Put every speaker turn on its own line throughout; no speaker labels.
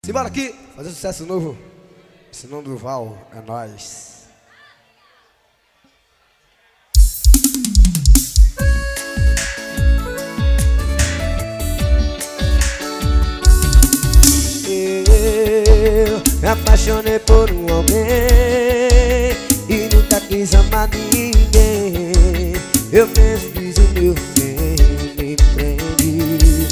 Simbora aqui, fazer sucesso novo. Esse nome do Val é nóis. Eu me apaixonei por um homem e nunca quis amar ninguém. Eu mesmo fiz o meu bem, me prendi.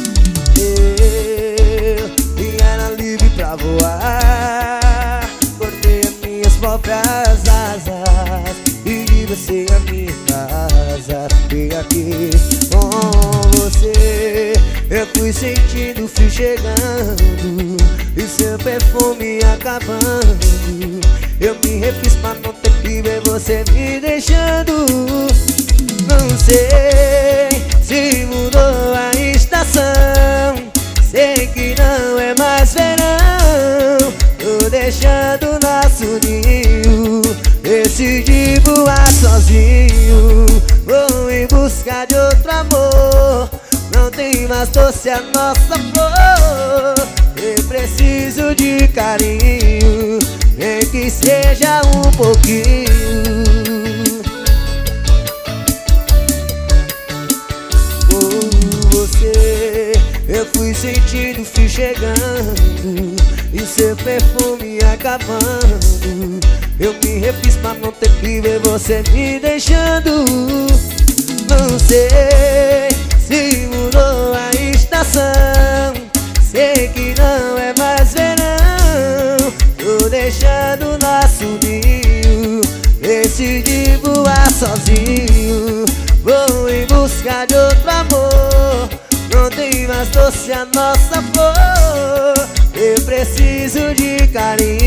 Eu era livre pra voar, cortei as minhas próprias asas e de você a minha casa. Fiquei aqui com você. Eu fui sentindo o frio chegando e seu perfume acabando. Eu me refiz pra não ter que ver você me deixando. Não sei se mudou a estação, sei que não é mais verão. Tô deixando nosso ninho, decidi voar sozinho. Vou em busca de outro amor, não tem mais doce a nossa flor. Eu preciso de carinho, nem que seja um pouquinho. Por você eu fui sentindo o frio chegando e seu perfume acabando. Eu me refiz pra não ter que ver você me deixando. Não sei se mudou a estação, sei que não é mais verão. Tô deixando nosso ninho, decidi voar sozinho. Vou em busca de outro amor, não tem mais doce a nossa flor. Eu preciso de carinho,